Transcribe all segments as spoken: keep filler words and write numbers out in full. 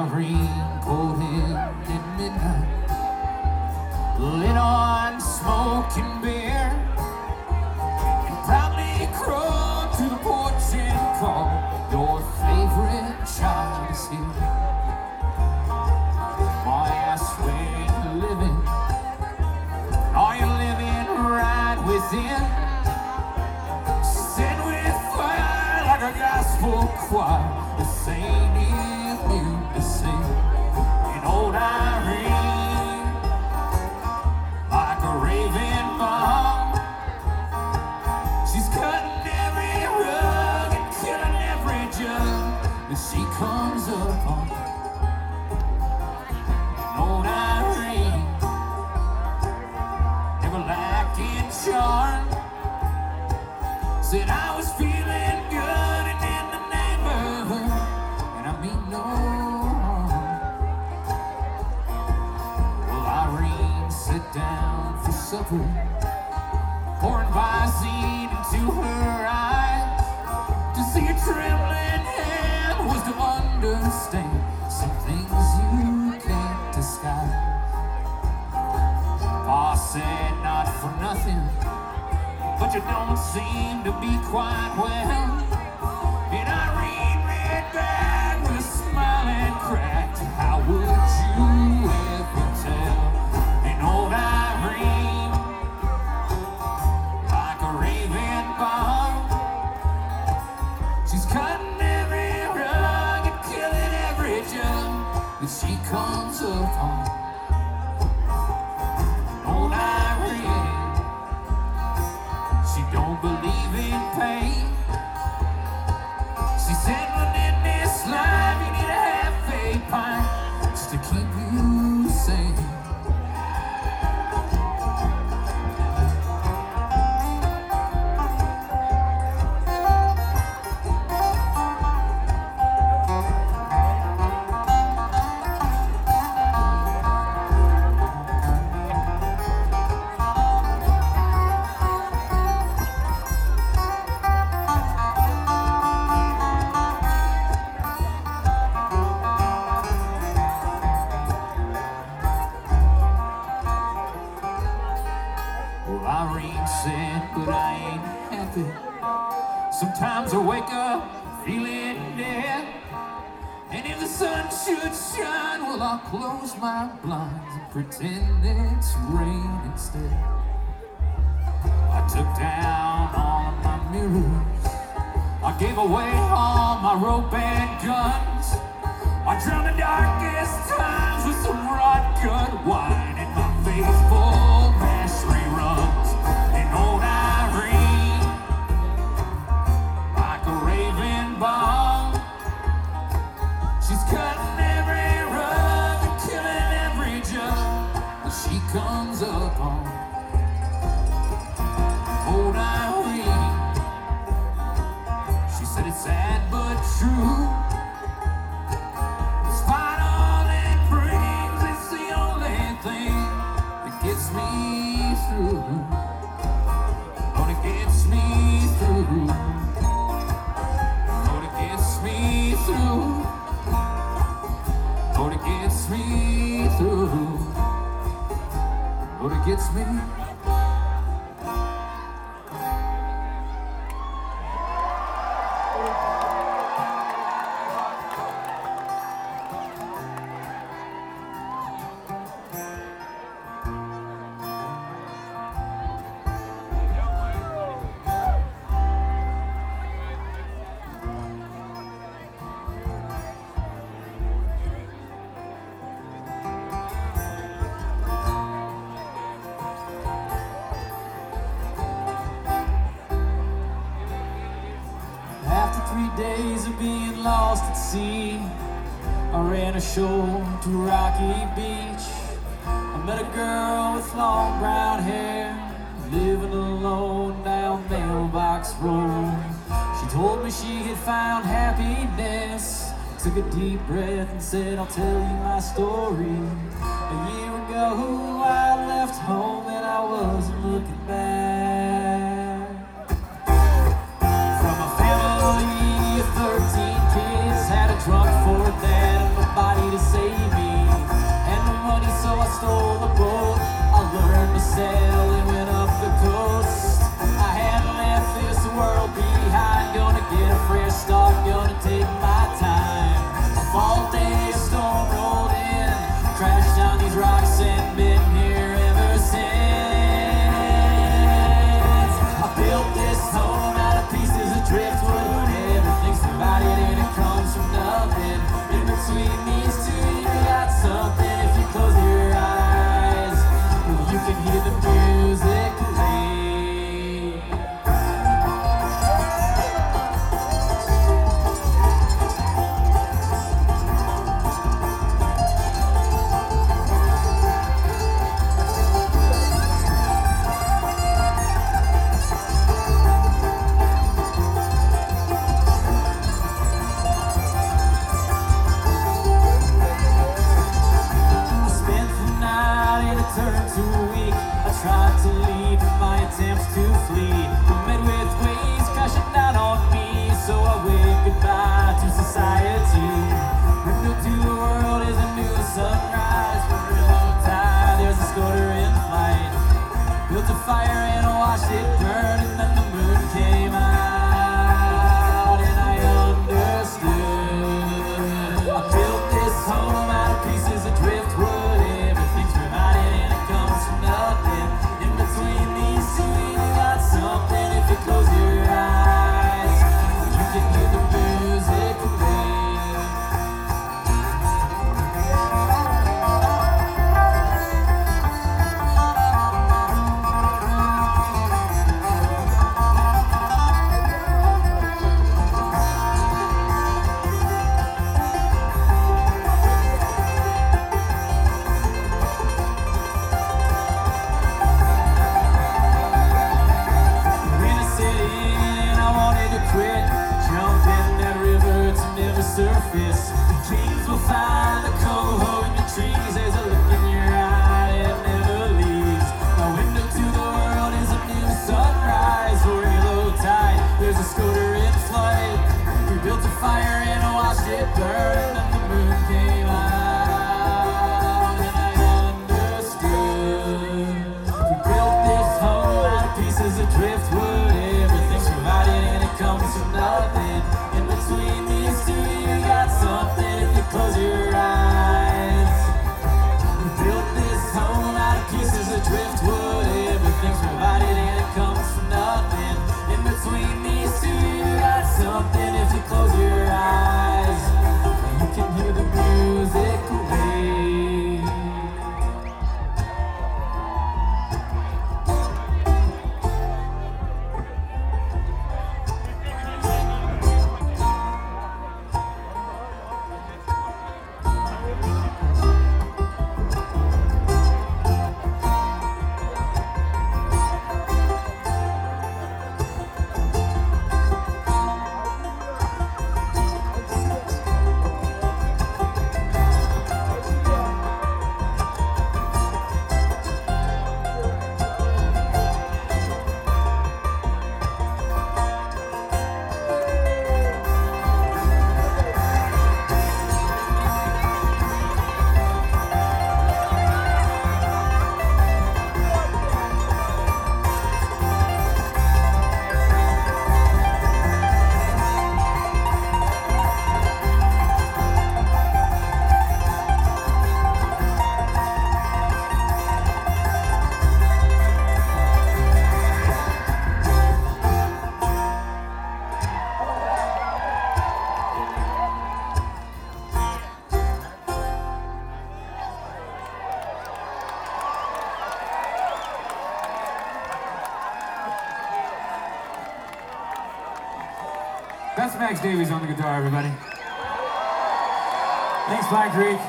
Irene pulled in at midnight, lit on smoking beer, and proudly crawled to the porch and called, "Your favorite child is here." Oh, I asked, "Where you living? Are you living right within?" She said, "With fire like a gospel choir, this ain't if you to sing." And old Irene, like a raving bomb, she's cutting every rug and killing every jug that she comes upon. And old Irene, never lacking charm, said, "I was feeling good and in the neighborhood, and I mean no harm." Well, Irene sat down for supper, pouring Visine into her eyes. To see a trembling hand was to understand some things you can't disguise. Pa said, "Not for nothing, but you don't seem to be quite well." And Irene read back with a smile and cracked, "How would you ever tell?" And old Irene, like a raving bomb, she's cutting every rug and killing every jug that she comes upon. Old Irene, she don't believe in pain. She said, "But in this life you need to have a pint just to keep you sane." Well, Irene said, "But I ain't happy. Sometimes I wake up feeling dead. And if the sun should shine, well, I'll close my blinds and pretend it's rain instead." I took down all of my mirrors, I gave away all my rope and guns, I drowned the darkest times with some rot gut wine, and my faithful mash reruns. And old Irene, like a raving bomb, she's cutting every rug and killing every jug that she comes upon. Old Irene, she said, "It's sad but true. Despite all it brings, it's the only thing that gets me through. Lord, it gets me through. Lord, it gets me through. Lord, it gets me through. Lord, it gets me." After three days of being lost at sea, I ran ashore to Rocky Beach. I met a girl with long brown hair, living alone down Mailbox Road. She told me she had found happiness, took a deep breath and said, "I'll tell you my story. A year ago I left home and I wasn't looking back. From a family of thirteen kids, had a trunk for a dad and a body to home out of pieces of driftwood. Everything's provided and it comes from nothing. In between these two, you got something if you close your eyes. You can hear the music play. Surface. The kings will find the coho in the trees. There's a look in your eye that never leaves. My window to the world is a new sunrise. Or a low tide, there's a scooter in flight. We built a fire and watched it burn. And the moon came out and I understood. We built this home out of pieces of driftwood. Everything's provided and it comes from nothing. In between these two, something if you close your eyes. We built this home out of pieces of driftwood. Everything's provided and it comes from nothing. In between these two, you got something if you close your eyes. You can hear the music play. That's Max Davies on the guitar, everybody. Thanks, Black Creek.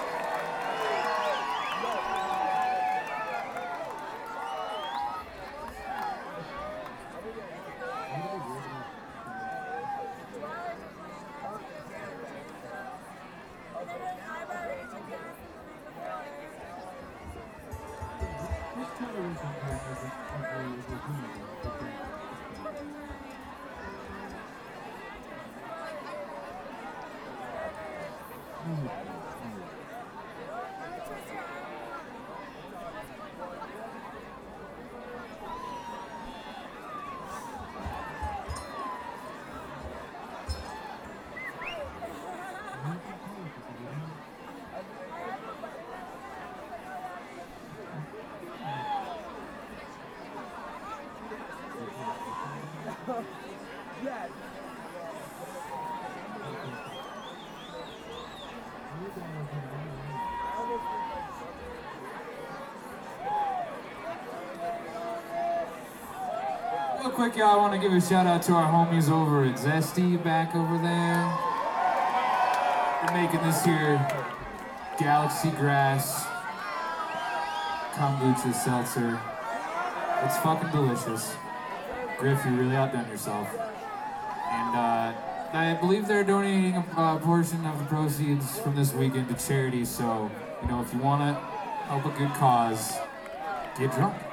Real quick, y'all, I want to give a shout out to our homies over at Zesty back over there. They're making this here Galaxy Grass kombucha seltzer. It's fucking delicious. Griff, you really outdone yourself. And uh, I believe they're donating a uh, portion of the proceeds from this weekend to charity, so, you know, if you want to help a good cause, get drunk.